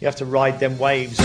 you have to ride them waves.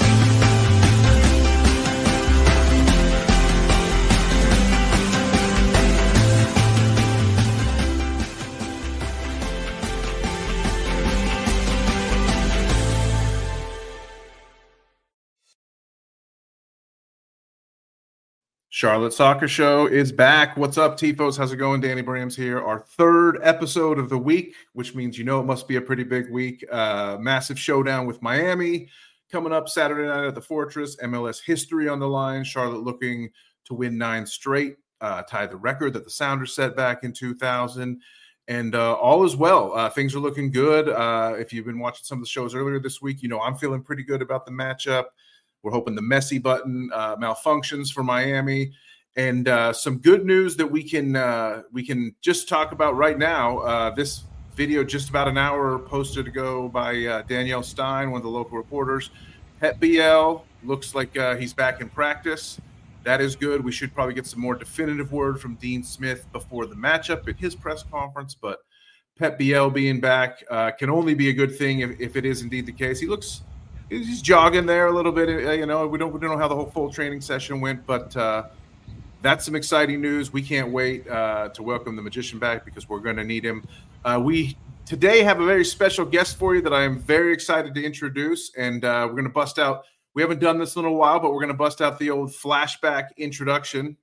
Charlotte Soccer Show is back. What's up, Tifos? How's it going? Danny Brams here. Our third episode of the week, which means it must be a pretty big week. Massive showdown with Miami coming up Saturday night at the Fortress. MLS history on the line. Charlotte looking to win 9 straight, tie the record that the Sounders set back in 2000. And all is well. Things are looking good. If you've been watching some of the shows earlier this week, I'm feeling pretty good about the matchup. We're hoping the Messi button malfunctions for Miami, and some good news that we can just talk about right now. This video just about an hour posted ago by Danielle Stein, one of the local reporters. Pep Biel looks like he's back in practice. That is good. We should probably get some more definitive word from Dean Smith before the matchup at his press conference. But Pep Biel being back can only be a good thing if it is indeed the case. He's jogging there a little bit. We don't know how the whole full training session went, but that's some exciting news. We can't wait to welcome the Magician back because we're going to need him. We today have a very special guest for you that I am very excited to introduce, and we're going to bust out. We haven't done this in a while, but we're going to bust out the old flashback introduction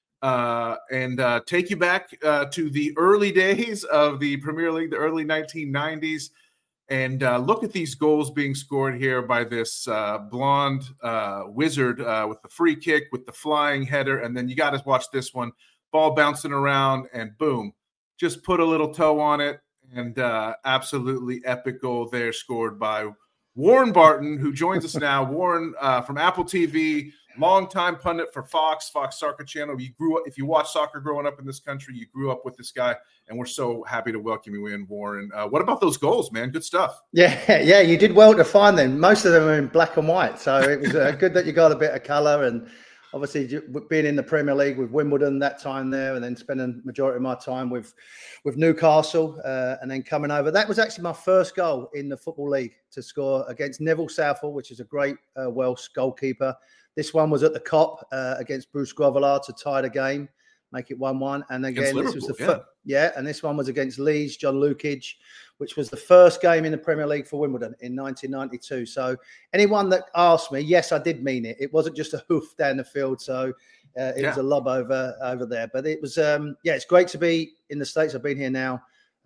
and take you back to the early days of the Premier League, the early 1990s. And look at these goals being scored here by this blonde wizard with the free kick, with the flying header. And then you got to watch this one. Ball bouncing around and boom, just put a little toe on it. And absolutely epic goal there scored by Warren Barton, who joins us now. Warren from Apple TV, longtime pundit for Fox Soccer Channel. You grew up, if you watch soccer growing up in this country, you grew up with this guy. And we're so happy to welcome you in, Warren. What about those goals, man? Good stuff. Yeah, you did well to find them. Most of them are in black and white, so it was good that you got a bit of colour. And obviously, being in the Premier League with Wimbledon that time there, and then spending the majority of my time with Newcastle, and then coming over. That was actually my first goal in the Football League to score against Neville Southall, which is a great Welsh goalkeeper. This one was at the Kop against Bruce Grovelar to tie the game, make it 1-1. And again, this was the and this one was against Leeds, John Lukage, which was the first game in the Premier League for Wimbledon in 1992. So anyone that asked me, yes, I did mean it. It wasn't just a hoof down the field. So it was a lob over there. But it was, it's great to be in the States. I've been here now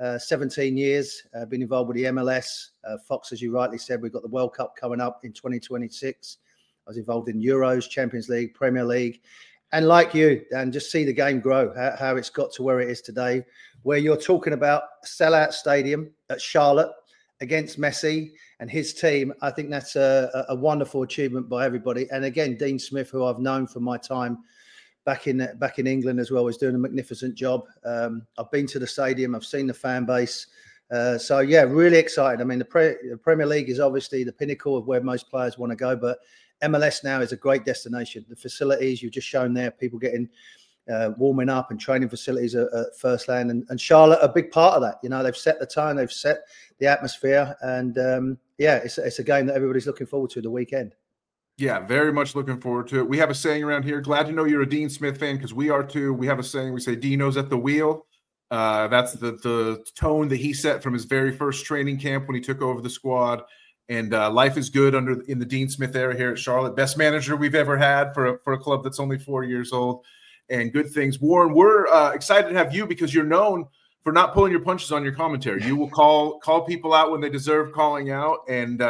17 years. I've been involved with the MLS. Fox, as you rightly said, we've got the World Cup coming up in 2026. I was involved in Euros, Champions League, Premier League. And like you, and just see the game grow, how it's got to where it is today, where you're talking about a sellout stadium at Charlotte against Messi and his team. I think that's a wonderful achievement by everybody. And again, Dean Smith, who I've known from my time back in England as well, is doing a magnificent job. I've been to the stadium. I've seen the fan base. Really excited. I mean, the Premier League is obviously the pinnacle of where most players want to go, but MLS now is a great destination. The facilities you've just shown there, people getting warming up and training facilities at First Land, and Charlotte a big part of that. They've set the tone, they've set the atmosphere, and it's a game that everybody's looking forward to the weekend. Yeah, very much looking forward to it. We have a saying around here. Glad to know you're a Dean Smith fan because we are too. We have a saying. We say Dino's at the wheel. That's the tone that he set from his very first training camp when he took over the squad. And life is good in the Dean Smith era here at Charlotte. Best manager we've ever had for a club that's only 4 years old. And good things. Warren, we're excited to have you because you're known for not pulling your punches on your commentary. You will call people out when they deserve calling out. And,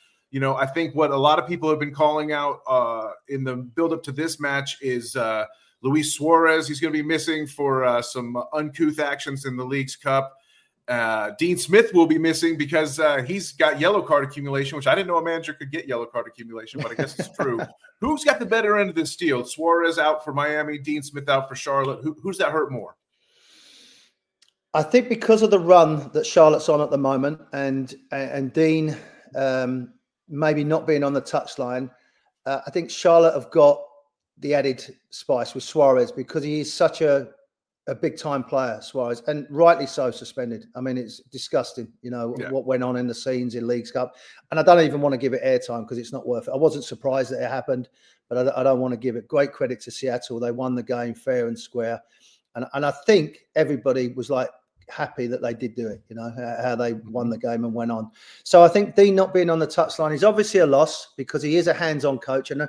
I think what a lot of people have been calling out in the build-up to this match is Luis Suarez. He's going to be missing for some uncouth actions in the League's Cup. Dean Smith will be missing because he's got yellow card accumulation, which I didn't know a manager could get yellow card accumulation, but I guess it's true. Who's got the better end of this deal? Suarez out for Miami, Dean Smith out for Charlotte. Who's that hurt more? I think because of the run that Charlotte's on at the moment, and Dean maybe not being on the touchline, I think Charlotte have got the added spice with Suarez because he is such a a big time player, Suarez, and rightly so suspended. I mean, it's disgusting, what went on in the scenes in Leagues Cup. And I don't even want to give it airtime because it's not worth it. I wasn't surprised that it happened, but I don't want to give it. Great credit to Seattle. They won the game fair and square. And I think everybody was like happy that they did do it, how they won the game and went on. So I think Dean not being on the touchline is obviously a loss because he is a hands-on coach. And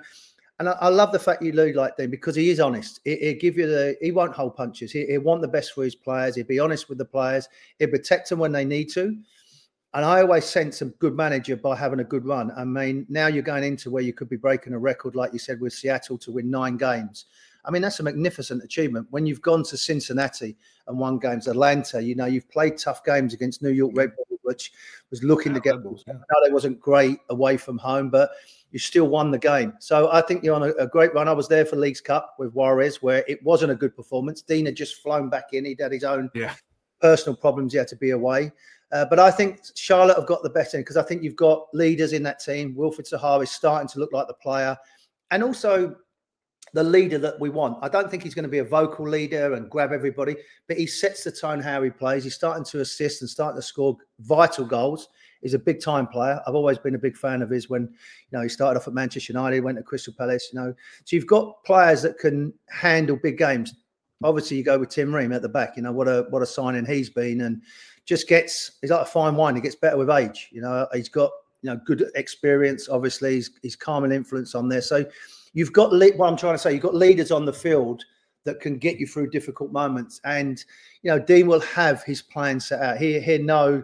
I love the fact you like Dean because he is honest. He'll give you he won't hold punches. He'll want the best for his players. He'll be honest with the players. He'll protect them when they need to. And I always sense a good manager by having a good run. I mean, now you're going into where you could be breaking a record, like you said, with Seattle to win 9 games. I mean, that's a magnificent achievement. When you've gone to Cincinnati and won games, Atlanta, you've played tough games against New York Red Bulls, which was looking to get. I know they wasn't great away from home, but you still won the game. So I think you're on a great run. I was there for Leagues Cup with Juarez, where it wasn't a good performance. Dean had just flown back in. He'd had his own personal problems. He had to be away. But I think Charlotte have got the better because I think you've got leaders in that team. Wilfried Zaha is starting to look like the player. And also the leader that we want. I don't think he's going to be a vocal leader and grab everybody, but he sets the tone how he plays. He's starting to assist and starting to score vital goals. He's a big time player. I've always been a big fan of his when, he started off at Manchester United, went to Crystal Palace, So you've got players that can handle big games. Obviously you go with Tim Ream at the back, what a signing he's been and he's like a fine wine. He gets better with age. He's got, good experience. Obviously he's calming influence on there. So you've got what I'm trying to say. You've got leaders on the field that can get you through difficult moments. And, Dean will have his plan set out. He'll know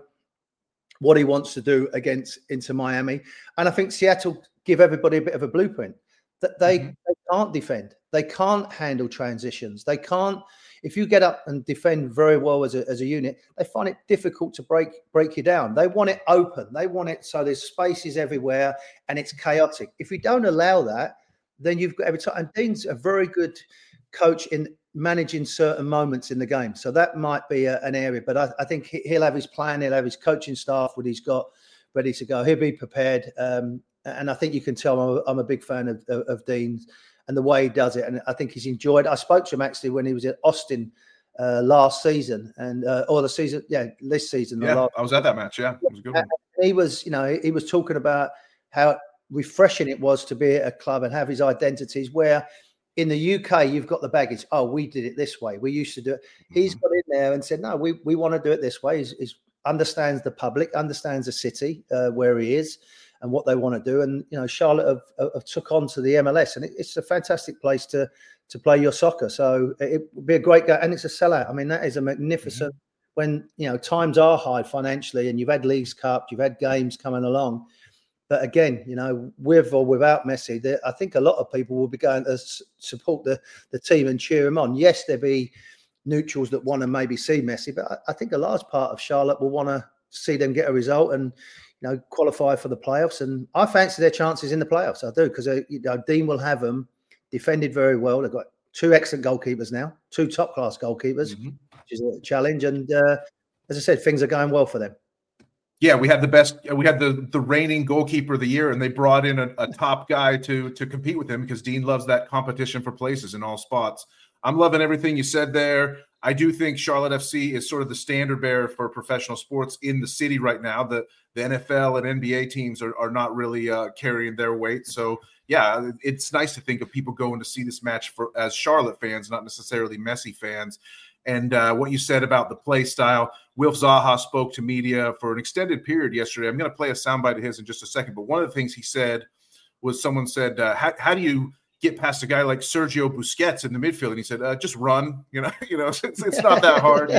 what he wants to do against Inter Miami. And I think Seattle give everybody a bit of a blueprint that they can't defend. They can't handle transitions. They can't. If you get up and defend very well as a unit, they find it difficult to break you down. They want it open. They want it so there's spaces everywhere and it's chaotic. If you don't allow that, then you've got every time. And Dean's a very good coach in managing certain moments in the game. So that might be an area. But I think he'll have his plan. He'll have his coaching staff, what he's got ready to go. He'll be prepared. And I think you can tell I'm a big fan of Dean's and the way he does it. And I think he's enjoyed it. I spoke to him actually when he was at Austin last season or the season. Yeah, this season. Yeah, I was at that match. Yeah, it was a good one. He was talking about how refreshing it was to be at a club and have his identities where in the UK you've got the baggage. Oh, we did it this way. We used to do it. He's got in there and said, no, we want to do it this way. He understands the public, understands the city where he is and what they want to do. And, Charlotte have took on to the MLS and it's a fantastic place to play your soccer. So it would be a great game. And it's a sellout. I mean, that is a magnificent when, times are hard financially and you've had Leagues Cup, you've had games coming along. But again, with or without Messi, I think a lot of people will be going to support the team and cheer him on. Yes, there'll be neutrals that want to maybe see Messi, but I think a large part of Charlotte will want to see them get a result and, qualify for the playoffs. And I fancy their chances in the playoffs. I do, because Dean will have them defended very well. They've got 2 excellent goalkeepers now, 2 top-class goalkeepers, which is a challenge. And as I said, things are going well for them. Yeah, we had the best. We had the reigning goalkeeper of the year, and they brought in a top guy to compete with him because Dean loves that competition for places in all spots. I'm loving everything you said there. I do think Charlotte FC is sort of the standard bearer for professional sports in the city right now. The NFL and NBA teams are not really carrying their weight. So, yeah, it's nice to think of people going to see this match as Charlotte fans, not necessarily Messi fans. And what you said about the play style, Wilf Zaha spoke to media for an extended period yesterday. I'm going to play a soundbite of his in just a second. But one of the things he said was someone said, how do you get past a guy like Sergio Busquets in the midfield? And he said, just run. It's not that hard.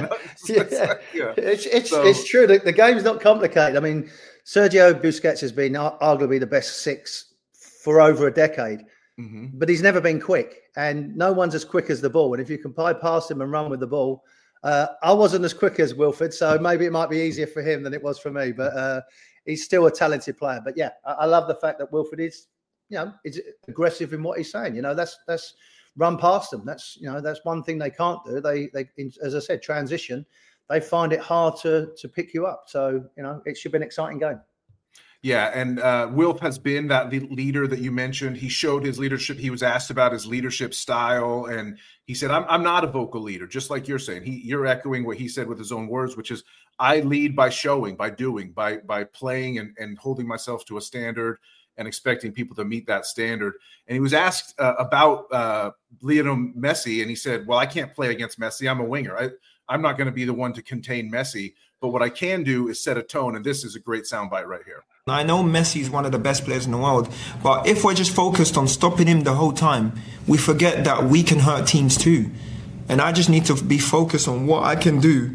It's true. The game's not complicated. I mean, Sergio Busquets has been arguably the best 6 for over a decade. But he's never been quick, and no one's as quick as the ball. And if you can bypass him and run with the ball, I wasn't as quick as Wilfried, so maybe it might be easier for him than it was for me. But he's still a talented player. But yeah, I love the fact that Wilfried is, is aggressive in what he's saying. That's run past them. That's one thing they can't do. They as I said, transition. They find it hard to pick you up. So it should be an exciting game. Yeah, and Wilf has been that leader that you mentioned. He showed his leadership. He was asked about his leadership style, and he said, I'm not a vocal leader, just like you're saying. You're echoing what he said with his own words, which is, I lead by showing, by doing, by playing and holding myself to a standard and expecting people to meet that standard. And he was asked about Lionel Messi, and he said, well, I can't play against Messi. I'm a winger. I'm not going to be the one to contain Messi, but what I can do is set a tone, and this is a great soundbite right here. I know Messi is one of the best players in the world, but if we're just focused on stopping him the whole time, we forget that we can hurt teams too. And I just need to be focused on what I can do,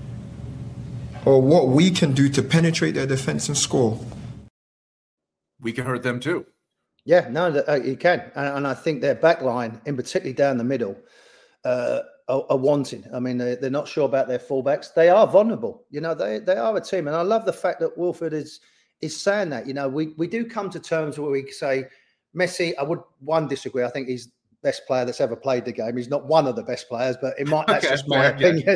or what we can do to penetrate their defense and score. We can hurt them too. Yeah, no, you can. And I think their back line, in particularly down the middle, are wanting. I mean, they're not sure about their fullbacks. They are vulnerable. You know, they are a team. And I love the fact that Wilfred is saying that. You know, we do come to terms where we say, Messi, I would, disagree. I think he's the best player that's ever played the game. He's not one of the best players, but that's just my opinion.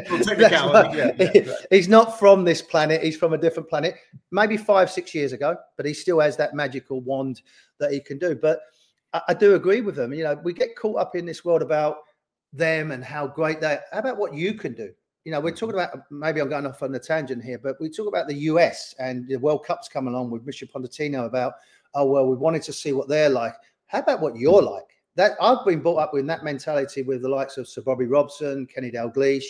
He's not from this planet. He's from a different planet. Maybe 5-6 years ago, but he still has that magical wand that he can do. But I do agree with them. You know, we get caught up in this world about them and how great they are. How about what you can do? You know, we're talking about, maybe I'm going off on a tangent here, but we talk about the US and the World Cup's come along with Mr. Pochettino about, oh, well, we wanted to see what they're like. How about what you're like? That I've been brought up with that mentality with the likes of Sir Bobby Robson, Kenny Dalglish,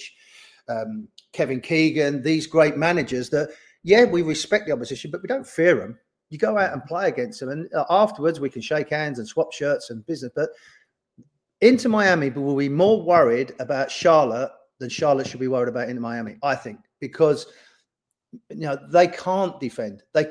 Kevin Keegan, these great managers that, yeah, we respect the opposition, but we don't fear them. You go out and play against them, and afterwards we can shake hands and swap shirts and business. But Inter Miami will be more worried about Charlotte than Charlotte should be worried about Inter Miami, I think, because they can't defend. They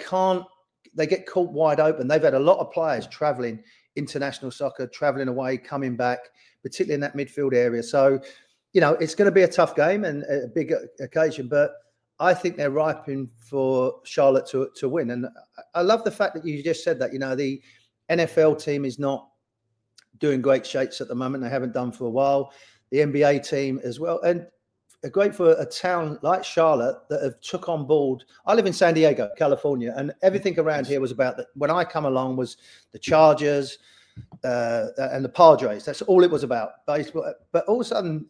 get caught wide open. They've had a lot of players traveling international soccer, traveling away, coming back, particularly in that midfield area. So, it's going to be a tough game and a big occasion, but I think they're ripening for Charlotte to win. And I love the fact that you just said that, the NFL team is not doing great shakes at the moment. They haven't done for a while. The NBA team as well. And great for a town like Charlotte that have took on board. I live in San Diego, California, and everything around here was about that. When I come along was the Chargers and the Padres. That's all it was about. Baseball. But all of a sudden,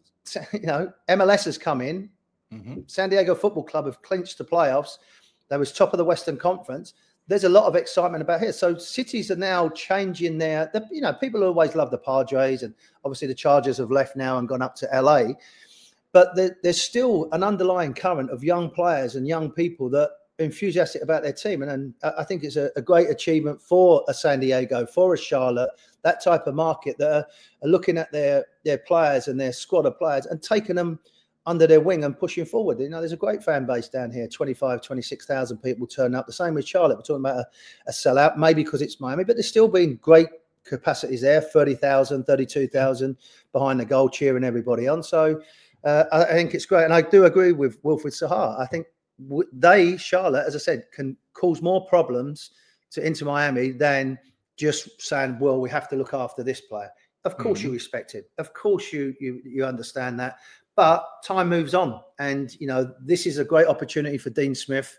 MLS has come in. Mm-hmm. San Diego Football Club have clinched the playoffs. They was top of the Western Conference. There's a lot of excitement about here. So cities are now changing people always love the Padres, and obviously the Chargers have left now and gone up to LA. But there's still an underlying current of young players and young people that are enthusiastic about their team. And I think it's a great achievement for a San Diego, for a Charlotte, that type of market that are looking at their players and their squad of players and taking them under their wing and pushing forward. There's a great fan base down here, 25, 26,000 people turn up. The same with Charlotte. We're talking about a sellout, maybe because it's Miami, but there's still been great capacities there, 30,000, 32,000 behind the goal cheering everybody on. So I think it's great. And I do agree with Wilfried Zaha. I think Charlotte, as I said, can cause more problems to Inter Miami than just saying, well, we have to look after this player. Of course you respect it. Of course you understand that. But time moves on, and this is a great opportunity for Dean Smith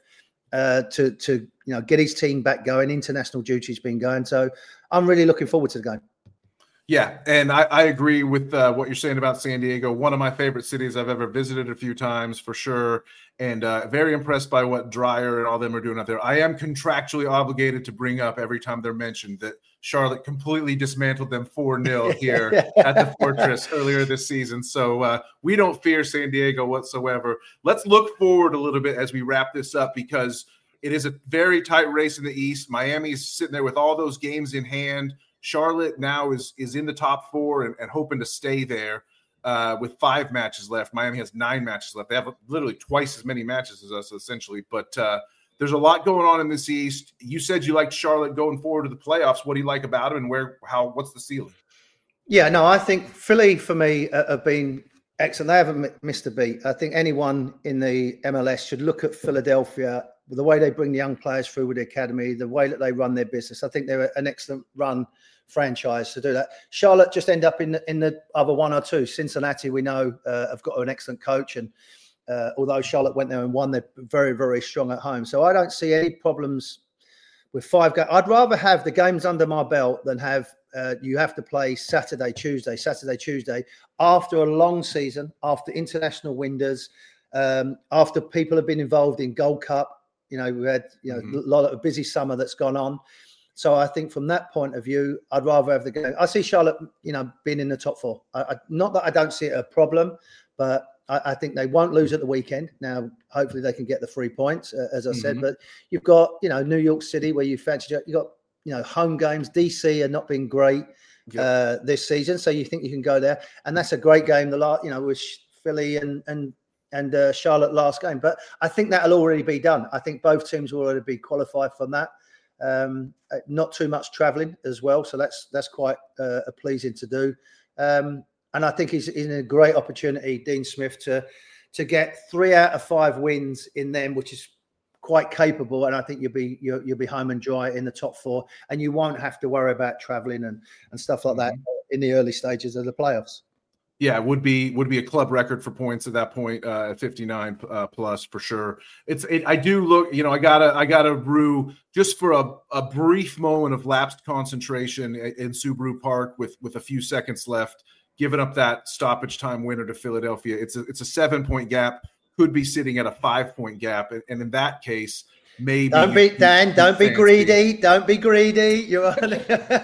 to get his team back going. International duty's been going, so I'm really looking forward to the game. Yeah, and I agree with what you're saying about San Diego. One of my favorite cities I've ever visited a few times for sure, and very impressed by what Dreyer and all them are doing out there. I am contractually obligated to bring up every time they're mentioned that Charlotte completely dismantled them 4-0 here at the Fortress earlier this season. So we don't fear San Diego whatsoever. Let's look forward a little bit as we wrap this up, because it is a very tight race in the East. Miami's sitting there with all those games in hand. Charlotte now is in the top 4 and hoping to stay there with 5 matches left. Miami has 9 matches left. They have literally twice as many matches as us, essentially. But there's a lot going on in this East. You said you liked Charlotte going forward to the playoffs. What do you like about them, and what's the ceiling? Yeah, no, I think Philly, for me, have been excellent. They haven't missed a beat. I think anyone in the MLS should look at Philadelphia, the way they bring the young players through with the academy, the way that they run their business. I think they're an excellent run franchise to do that. Charlotte just end up in the other one or two. Cincinnati, we know, have got an excellent coach, and although Charlotte went there and won, they're very, very strong at home. So I don't see any problems with 5 games. I'd rather have the games under my belt than have you have to play Saturday, Tuesday after a long season, after international windows, after people have been involved in Gold Cup. We had a lot of a busy summer that's gone on. So I think from that point of view, I'd rather have the game. I see Charlotte, being in the top 4. Not that I don't see it a problem, but I think they won't lose at the weekend. Now, hopefully they can get the 3 points, as I said. But you've got, New York City where you fancy. You've got, home games. DC are not been great this season, so you think you can go there, and that's a great game. With Philly and Charlotte last game, but I think that'll already be done. I think both teams will already be qualified from that. Not too much travelling as well, so that's quite pleasing to do. And I think he's in a great opportunity, Dean Smith, to get 3 out of 5 wins in them, which is quite capable. And I think you'll be home and dry in the top 4, and you won't have to worry about travelling and stuff like that in the early stages of the playoffs. Yeah, would be a club record for points at that point, at 59 plus for sure. I do look, I gotta rue just for a brief moment of lapsed concentration in Subaru Park with a few seconds left, giving up that stoppage time winner to Philadelphia. It's a 7-point gap, could be sitting at a 5-point gap, and in that case, maybe don't be greedy. Don't be greedy. You're only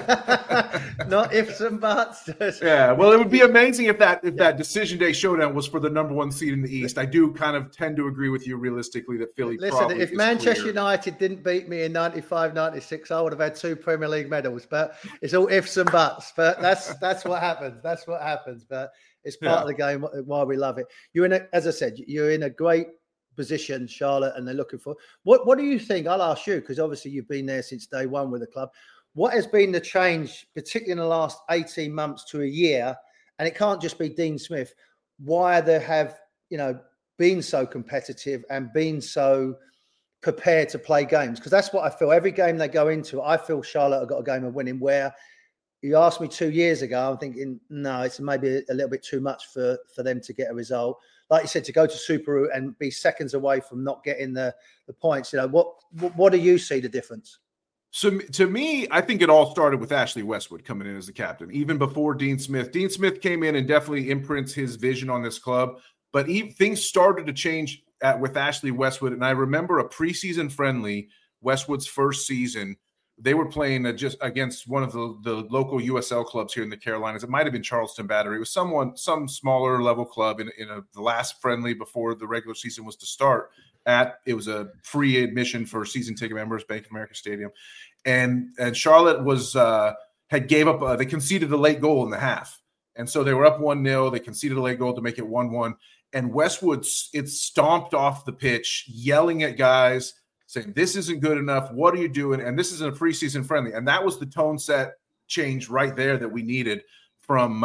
not ifs and buts. Yeah, well, it would be amazing if that decision day showdown was for the number 1 seed in the East. I do kind of tend to agree with you realistically that Philly. Listen, if Manchester United didn't beat me in 95, 96, I would have had 2 Premier League medals. But it's all ifs and buts. But that's what happens. That's what happens. But it's part of the game. Why we love it. As I said, you're in a great position, Charlotte, and they're looking for what do you think? I'll ask you, because obviously you've been there since day one with the club. What has been the change, particularly in the last 18 months to a year? And it can't just be Dean Smith. Why they have been so competitive and been so prepared to play games? Because that's what I feel. Every game they go into, I feel Charlotte have got a game of winning. Where you asked me 2 years ago, I'm thinking, no, it's maybe a little bit too much for them to get a result. Like you said, to go to Subaru and be seconds away from not getting the points, what do you see the difference? So to me, I think it all started with Ashley Westwood coming in as the captain, even before Dean Smith. Dean Smith came in and definitely imprints his vision on this club, but things started to change with Ashley Westwood. And I remember a preseason friendly, Westwood's first season. They were playing just against one of the local USL clubs here in the Carolinas. It might have been Charleston Battery. It was some smaller level club in the last friendly before the regular season was to start. It was a free admission for season ticket members, Bank of America Stadium, and Charlotte had gave up. They conceded a late goal in the half, and so they were up 1-0. They conceded a late goal to make it 1-1, and Westwood stomped off the pitch, yelling at guys, saying, "This isn't good enough. What are you doing?" And this isn't a preseason friendly. And that was the tone set change right there that we needed from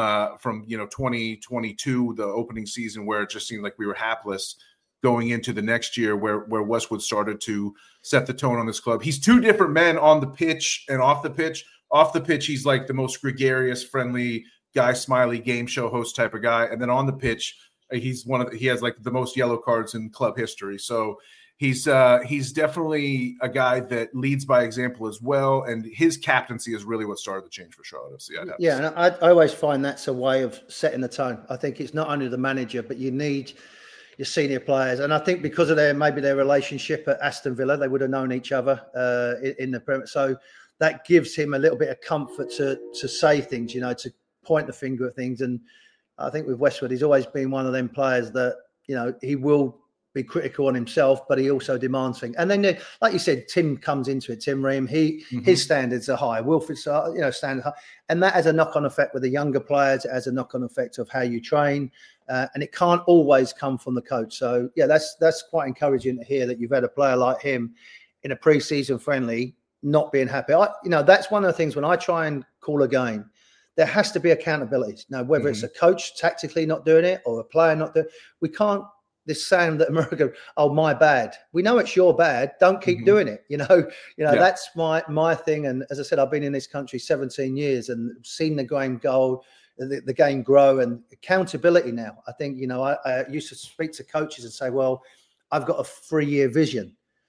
2022, the opening season, where it just seemed like we were hapless going into the next year, where Westwood started to set the tone on this club. He's 2 different men on the pitch and off the pitch. Off the pitch, he's like the most gregarious, friendly guy, smiley game show host type of guy. And then on the pitch, he has like the most yellow cards in club history. So he's definitely a guy that leads by example as well, and his captaincy is really what started the change for Charlotte FC. And I always find that's a way of setting the tone. I think it's not only the manager, but you need your senior players, and I think because of their relationship at Aston Villa, they would have known each other in the Premier. So that gives him a little bit of comfort to say things, to point the finger at things. And I think with Westwood, he's always been one of them players that he will be critical on himself, but he also demands things. And then, like you said, Tim comes into it. Tim Ream, his standards are high. Wilfred's, standard high, and that has a knock-on effect with the younger players. It has a knock-on effect of how you train, and it can't always come from the coach. So, yeah, that's quite encouraging to hear that you've had a player like him in a pre-season friendly not being happy. That's one of the things when I try and call a game. There has to be accountability. Now, whether it's a coach tactically not doing it or a player not doing it, we can't. This sound that America, oh, my bad. We know it's your bad. Don't keep doing it. That's my thing. And as I said, I've been in this country 17 years and seen the game the game grow, and accountability now. I think, I used to speak to coaches and say, well, I've got a 3-year vision.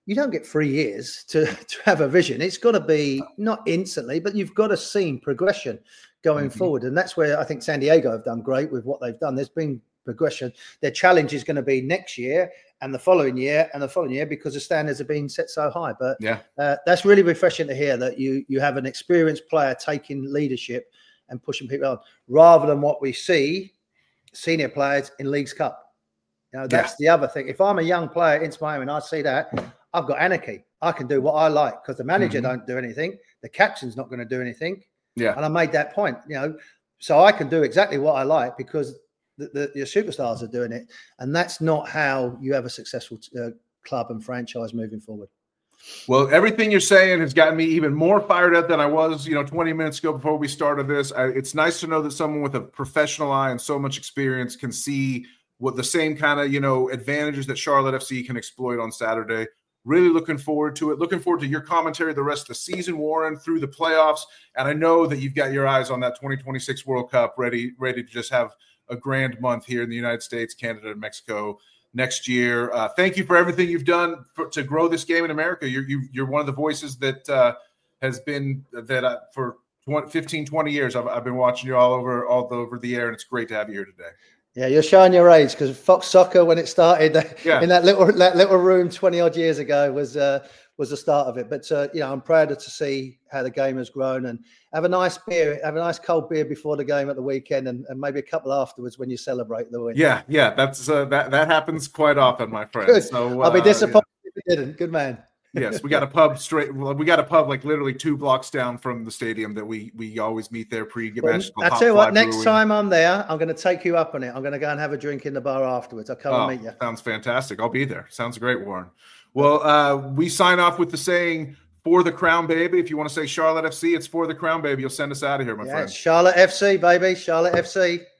you don't get 3 years to have a vision. It's got to be not instantly, but you've got to see progression going forward. And that's where I think San Diego have done great with what they've done. There's been progression. Their challenge is going to be next year and the following year and the following year, because the standards are being set so high. But that's really refreshing to hear that you have an experienced player taking leadership and pushing people on, rather than what we see senior players in Leagues Cup. That's the other thing. If I'm a young player into Miami and I see that, I've got anarchy. I can do what I like because the manager don't do anything. The captain's not going to do anything. Yeah. And I made that point, so I can do exactly what I like because your superstars are doing it. And that's not how you have a successful club and franchise moving forward. Well, everything you're saying has gotten me even more fired up than I was, 20 minutes ago before we started this. It's nice to know that someone with a professional eye and so much experience can see what the same kind of, advantages that Charlotte FC can exploit on Saturday. Really looking forward to it. Looking forward to your commentary the rest of the season, Warren, through the playoffs. And I know that you've got your eyes on that 2026 World Cup, ready to just have a grand month here in the United States, Canada, and Mexico next year. Thank you for everything you've done to grow this game in America. You're one of the voices that has been for 15, 20 years. I've been watching you all over the air, and it's great to have you here today. Yeah, you're showing your age, because Fox Soccer, when it started in that little room 20 odd years ago, was the start of it. But I'm proud to see how the game has grown, and have a nice cold beer before the game at the weekend, and maybe a couple afterwards when you celebrate the win. Yeah, that's that happens quite often, my friend. Good. So I'll be disappointed if it didn't. Good man. Yes, we got a pub like literally 2 blocks down from the stadium that we always meet there pre-match. I tell you what, next time I'm there, I'm going to take you up on it. I'm going to go and have a drink in the bar afterwards. I'll come and meet you. Sounds fantastic. I'll be there. Sounds great, Warren. Well, we sign off with the saying, "For the crown, baby." If you want to say Charlotte FC, it's for the crown, baby. You'll send us out of here, my friend. Charlotte FC, baby. Charlotte FC.